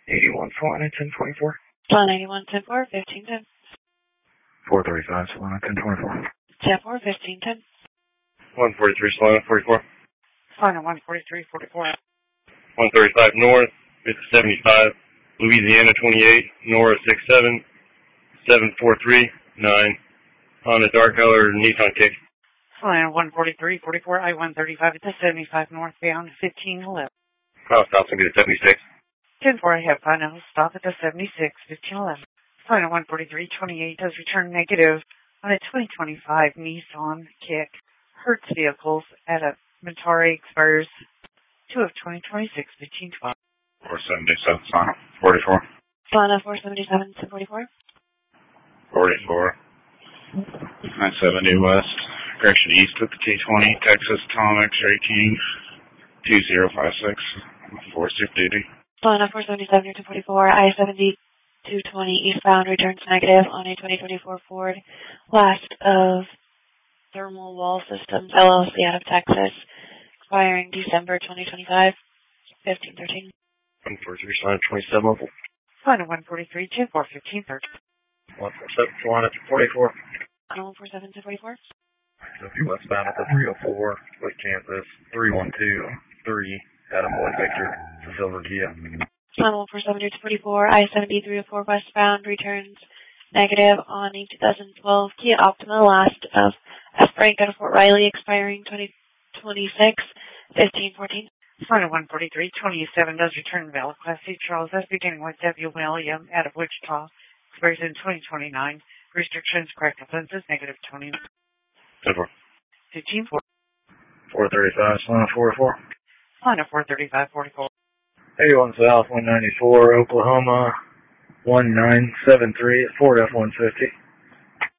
81 Solana 1024. Solana 81 10-4, 1510. 435 Solana 1024. 10-4, 1510. 143 Solana 44. Solana 143, 44. 135 North, 75, Louisiana 28, Nora 67, 743, 9. On a dark color Nissan Kick. Solana 143, 44, I-135 at the 75 northbound, 1511. Final stop's going to be the 76. 10-4, I have final stop at the 76, 1511. Solana 143, 28 does return negative on a 2025 Nissan Kick. Hertz vehicles at a Mentari expires 2 of 2026, 1512. 477 Solana 44. Solana 477 1044. 44. 970 West, direction east with the T20, Texas, Tom X-Ray King, 2056, 4-shift duty. Solana 477 244, I-70 220 eastbound returns negative on a 2024 Ford Blast of Thermal Wall Systems LLC out of Texas, expiring December 2025, 1513. 143 Solana 27 local. Solana 143, 10-4, 1513. 147 Solana 44. Solana 147 244. Westbound at the 304 with Kansas 3123 Adam Boy Victor, the Silver Kia. Solana 147 244, I-70 304 westbound returns negative on a 2012 Kia Optima last of F. Frank out of Fort Riley, expiring 2026, 1514. Solana 143, 27 does return valid Class C Charles S beginning with W. William out of Wichita, expires in 2029. Restrictions, correct offenses, negative 20. 10-4. 15-4. 435 Solana 44. Solana 435, 44. 81 South 194 Oklahoma 1973 Ford F-150.